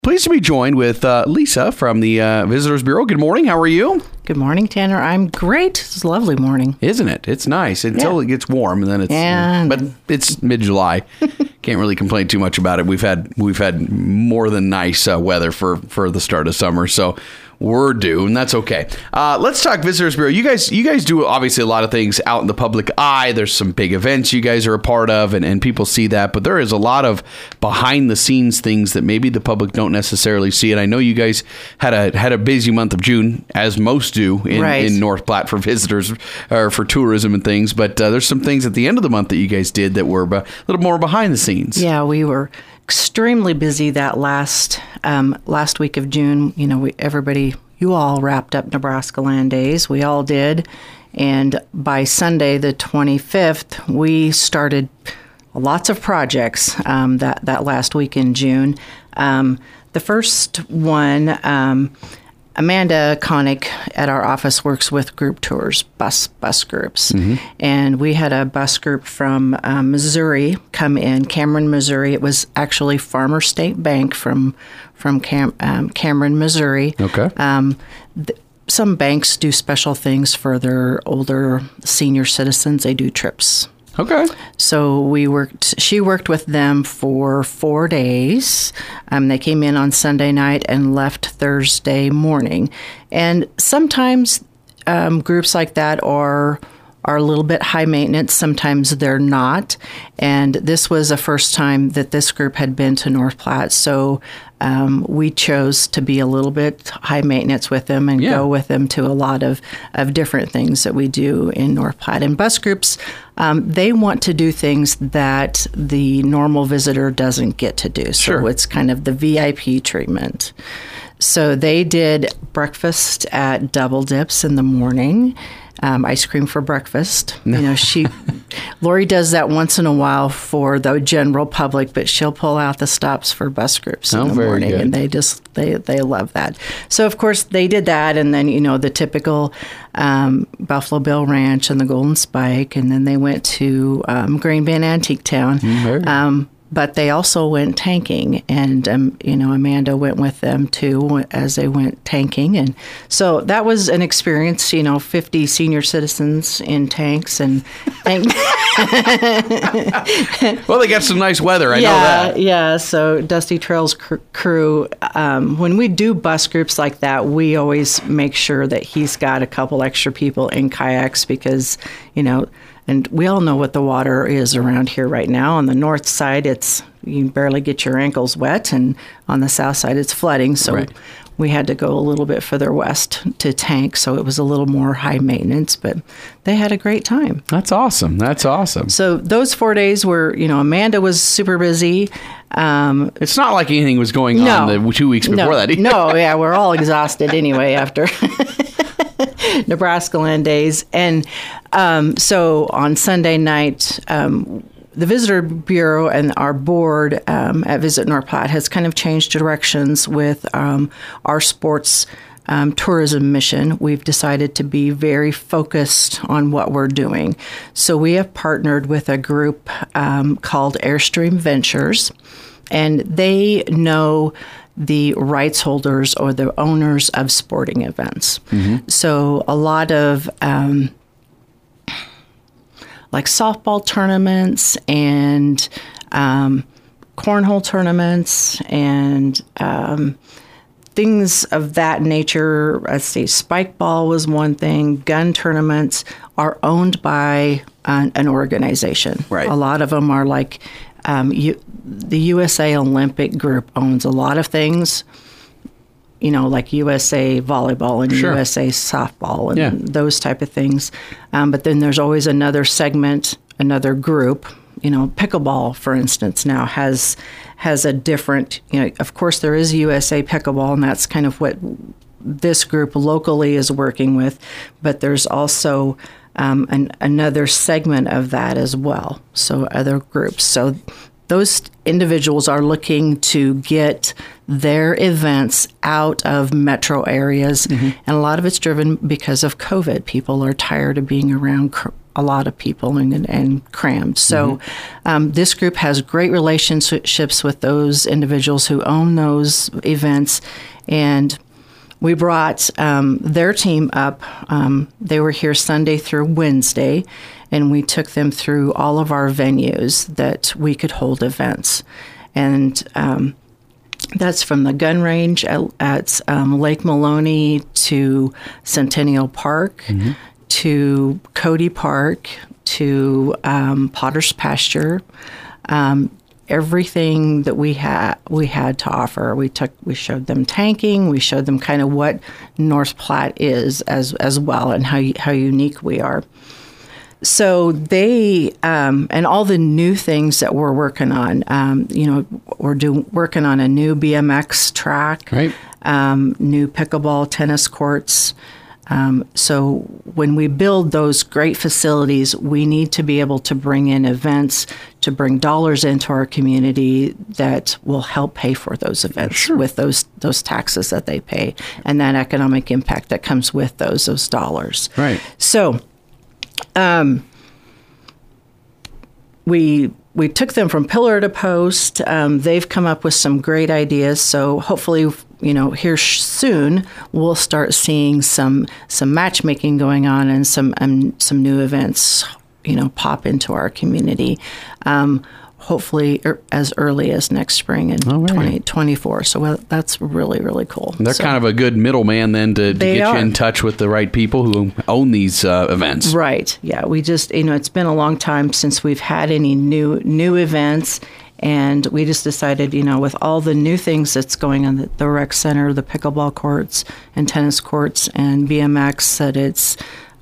Pleased to be joined with Lisa from the Visitors Bureau. Good morning. How are you? Good morning, Tanner. I'm great. It's a lovely morning. Isn't it? It's nice until it gets warm, and then but it's mid-July. Can't really complain too much about it. We've had more than nice weather for the start of summer, so we're due, and that's okay. Let's talk Visitors Bureau. You guys do obviously a lot of things out in the public eye. There's some big events you guys are a part of, and people see that, but there is a lot of behind-the-scenes things that maybe the public don't necessarily see. And I know you guys had a busy month of June, as most do in North Platte for visitors or for tourism and things. But there's some things at the end of the month that you guys did that were a little more behind the scenes. Yeah, we were extremely busy that last week of June. You know, you all wrapped up Nebraska Land Days. We all did. And by Sunday, the 25th, we started lots of projects that last week in June. The first one, Amanda Connick at our office works with group tours, bus groups. Mm-hmm. And we had a bus group from Missouri come in, Cameron, Missouri. It was actually Farmer State Bank from Cameron, Missouri. Okay. Some banks do special things for their older senior citizens. They do trips. Okay. So she worked with them for 4 days. They came in on Sunday night and left Thursday morning. And sometimes groups like that are a little bit high maintenance. Sometimes they're not. And this was the first time that this group had been to North Platte. So we chose to be a little bit high maintenance with them and go with them to a lot of different things that we do in North Platte. And bus groups, they want to do things that the normal visitor doesn't get to do. So it's kind of the VIP treatment. So they did breakfast at Double Dips in the morning. Ice cream for breakfast. You know, Lori does that once in a while for the general public, but she'll pull out the stops for bus groups in the morning, good. And they love that. So of course they did that, and then the typical Buffalo Bill Ranch and the Golden Spike, and then they went to Green Bend Antique Town. But they also went tanking, and Amanda went with them too as they went tanking, and so that was an experience. 50 senior citizens in tanks, and well, they got some nice weather. I know that. Yeah. So Dusty Trails crew, when we do bus groups like that, we always make sure that he's got a couple extra people in kayaks because And we all know what the water is around here right now. On the north side, you barely get your ankles wet, and on the south side, it's flooding. So we had to go a little bit further west to tank, so it was a little more high maintenance, but they had a great time. That's awesome. So those 4 days were, Amanda was super busy. It's not like anything was going on the 2 weeks before that either. No, yeah, we're all exhausted anyway after Nebraska Land Days. And so on Sunday night, the Visitor Bureau and our board at Visit North Platte has kind of changed directions with our sports tourism mission. We've decided to be very focused on what we're doing. So we have partnered with a group called Airstream Ventures, and they know the rights holders or the owners of sporting events. Mm-hmm. So a lot of like softball tournaments and cornhole tournaments and things of that nature. Let's see, spike ball was one thing. Gun tournaments are owned by an organization. Right. A lot of them are like the USA Olympic Group owns a lot of things, like USA Volleyball and USA Softball and those type of things. But then there's always another segment, another group. Pickleball, for instance, now has a different, of course there is USA Pickleball, and that's kind of what this group locally is working with, but there's also another segment of that as well, so other groups. So those individuals are looking to get their events out of metro areas, and a lot of it's driven because of COVID. People are tired of being around a lot of people and crammed. So this group has great relationships with those individuals who own those events, and we brought their team up. They were here Sunday through Wednesday, and we took them through all of our venues that we could hold events. And that's from the gun range at Lake Maloney to Centennial Park, to Cody Park, to Potter's Pasture. Everything that we had to offer. We showed them tanking. We showed them kind of what North Platte is as well, and how unique we are. So they and all the new things that we're working on. We're working on a new BMX track, right? New pickleball tennis courts. So when we build those great facilities, we need to be able to bring in events, to bring dollars into our community that will help pay for those events with those taxes that they pay and that economic impact that comes with those dollars. Right. So we took them from pillar to post. They've come up with some great ideas. So hopefully, here soon we'll start seeing some matchmaking going on and some new events, pop into our community. Hopefully as early as next spring in 2024. So that's really, really cool. They're kind of a good middleman then to get you in touch with the right people who own these events. Right. Yeah. We just, it's been a long time since we've had any new events. And we just decided, with all the new things that's going on at the rec center, the pickleball courts and tennis courts and BMX, that it's,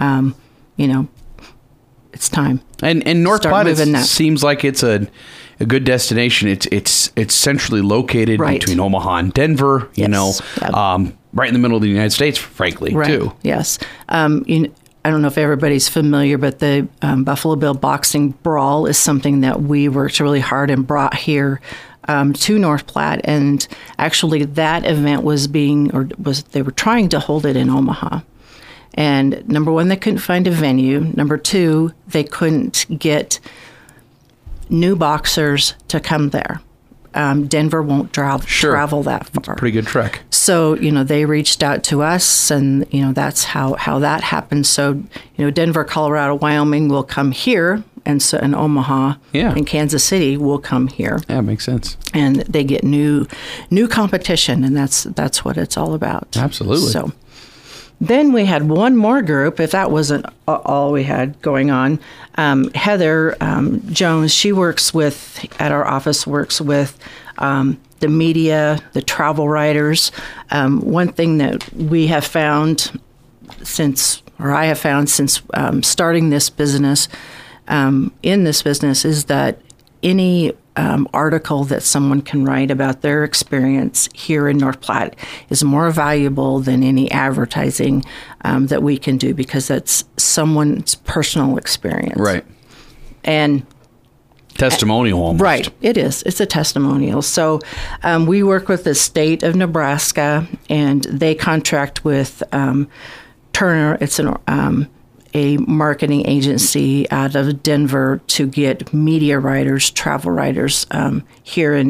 it's time. And North Platte seems like it's a good destination. It's centrally located between Omaha and Denver. Right in the middle of the United States, frankly, too. Yes. I don't know if everybody's familiar, but the Buffalo Bill Boxing Brawl is something that we worked really hard and brought here to North Platte. And actually, that event they were trying to hold it in Omaha. And number one, they couldn't find a venue. Number two, they couldn't get new boxers to come there. Denver won't travel that far. It's a pretty good trek. So, they reached out to us, and, that's how that happened. So, Denver, Colorado, Wyoming will come here, and so in Omaha and Kansas City will come here. Yeah, makes sense. And they get new competition, and that's what it's all about. Absolutely. So then we had one more group, if that wasn't all we had going on. Heather Jones, she works at our office, works with the media, the travel writers. One thing that we have found I have found since starting this business, in this business, is that any article that someone can write about their experience here in North Platte is more valuable than any advertising that we can do, because that's someone's personal experience. Right. And testimonial almost. Right. It is. It's a testimonial. So we work with the state of Nebraska, and they contract with Turner. It's a marketing agency out of Denver to get media writers, travel writers here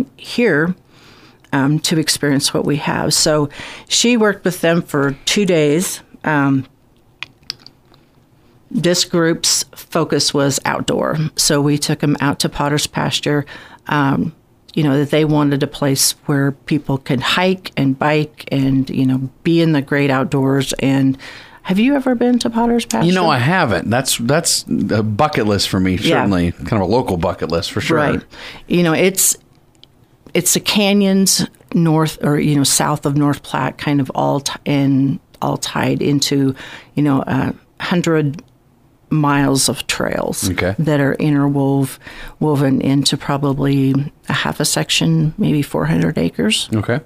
to experience what we have. So she worked with them for 2 days. This group's focus was outdoor. So we took them out to Potter's Pasture, that they wanted a place where people could hike and bike and, be in the great outdoors. And have you ever been to Potter's Pasture? I haven't. That's a bucket list for me, certainly. Kind of a local bucket list for sure. Right. It's the canyons north or, south of North Platte, kind of all tied into, 100 miles of trails that are woven into probably a half a section, maybe 400 acres. Okay.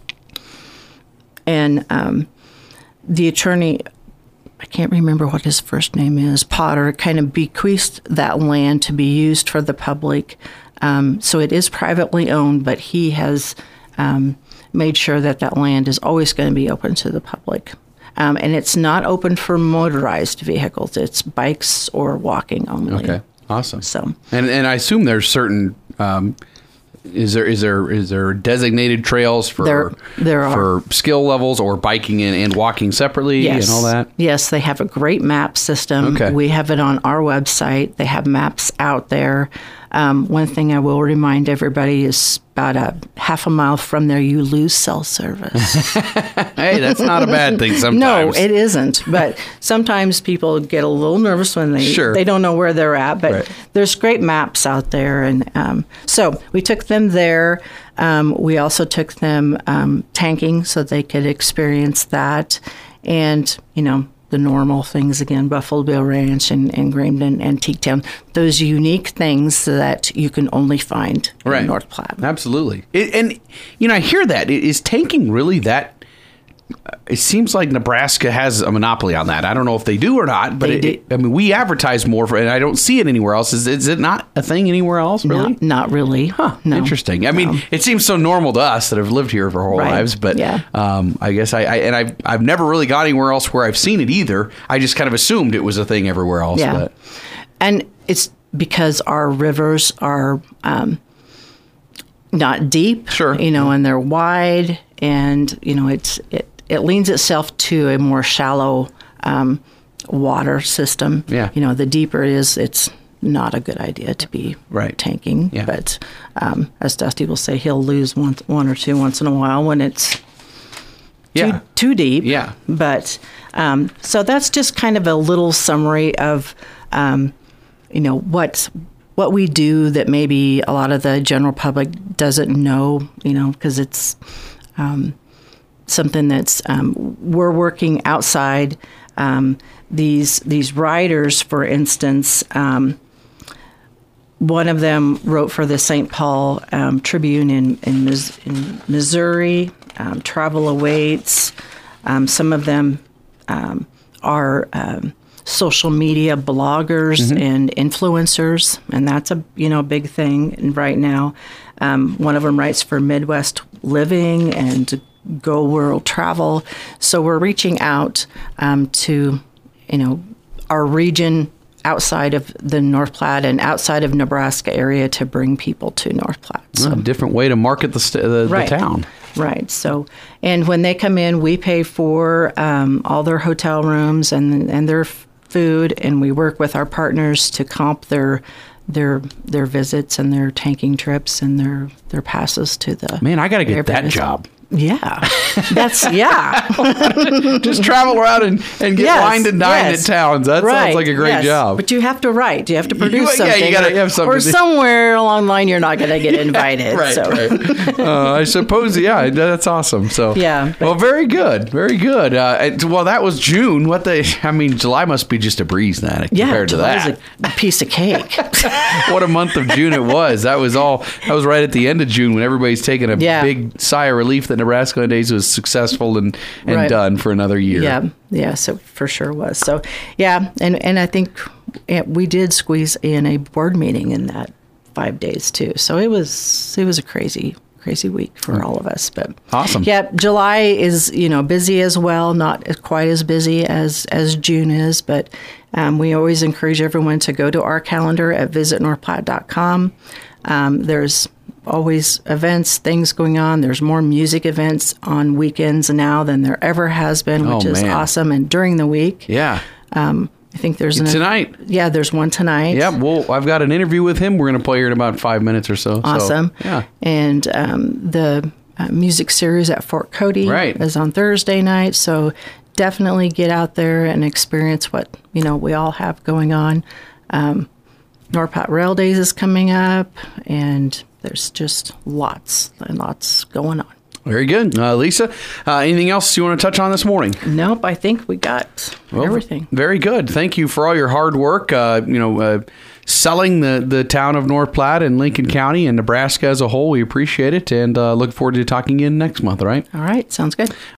And the attorney, I can't remember what his first name is, Potter, kind of bequeathed that land to be used for the public. So it is privately owned, but he has made sure that land is always going to be open to the public. And it's not open for motorized vehicles. It's bikes or walking only. Okay, awesome. So, and I assume there's certain. Is there designated trails for there are for skill levels or biking and walking separately and all that? Yes, they have a great map system. Okay. We have it on our website. They have maps out there. One thing I will remind everybody is about a half a mile from there, you lose cell service. Hey, that's not a bad thing sometimes. No, it isn't. But sometimes people get a little nervous when they don't know where they're at. But there's great maps out there. And so we took them there. We also took them tanking so they could experience that. And, the normal things again, Buffalo Bill Ranch and Grahamton Antique Town, those unique things that you can only find in North Platte. Absolutely. I hear that. Is tanking really that? It seems like Nebraska has a monopoly on that. I don't know if they do or not, but we advertise more for it, and I don't see it anywhere else. Is it not a thing anywhere else, really? Not really. Huh. No. Interesting. I mean, it seems so normal to us that have lived here for our whole lives, but I guess I've never really got anywhere else where I've seen it either. I just kind of assumed it was a thing everywhere else. Yeah. But. And it's because our rivers are not deep, and they're wide, and, it leans itself to a more shallow water system. Yeah. The deeper it is, it's not a good idea to be tanking. Yeah. But as Dusty will say, he'll lose one or two once in a while when it's too deep. Yeah. But so that's just kind of a little summary of what we do that maybe a lot of the general public doesn't know. Because it's something that's we're working outside. These writers, for instance, one of them wrote for the St. Paul Tribune in Missouri. Travel awaits. Some of them are social media bloggers and influencers, and that's a big thing right now. One of them writes for Midwest Living and Go World Travel. So we're reaching out to, our region outside of the North Platte and outside of Nebraska area to bring people to North Platte. So a different way to market the town. Right. So, and when they come in, we pay for all their hotel rooms and their food, and we work with our partners to comp their visits and their tanking trips and their passes to the. Man, I got to get that job. Yeah, that's Just travel around and get wined and dined at towns. That sounds like a great job. But you have to write. You have to produce something. Yeah, you got to have something. Or somewhere along the line, you're not going to get invited. Right. I suppose. Yeah, that's awesome. So well, very good, very good. Well, that was June. July must be just a breeze now compared to that. July is a piece of cake. What a month of June it was. That was right at the end of June when everybody's taking a big sigh of relief that Nebraska Days was successful and done for another year. Yeah, so for sure was. So, and I think we did squeeze in a board meeting in that 5 days too. So it was a crazy week for all of us. But awesome. Yeah, July is busy as well, not quite as busy as June is, but we always encourage everyone to go to our calendar at visitnorthplatte.com. There's always events, things going on. There's more music events on weekends now than there ever has been, which is awesome. And during the week, I think there's tonight. Yeah, there's one tonight. Yeah, well, I've got an interview with him. We're going to play here in about 5 minutes or so. Awesome. So, yeah, and the music series at Fort Cody is on Thursday night. So definitely get out there and experience what we all have going on. North Platte Rail Days is coming up, and there's just lots and lots going on. Very good. Lisa, anything else you want to touch on this morning? Nope, I think we got everything. Very good. Thank you for all your hard work, selling the town of North Platte and Lincoln County and Nebraska as a whole. We appreciate it, and look forward to talking again next month, all right? All right, sounds good.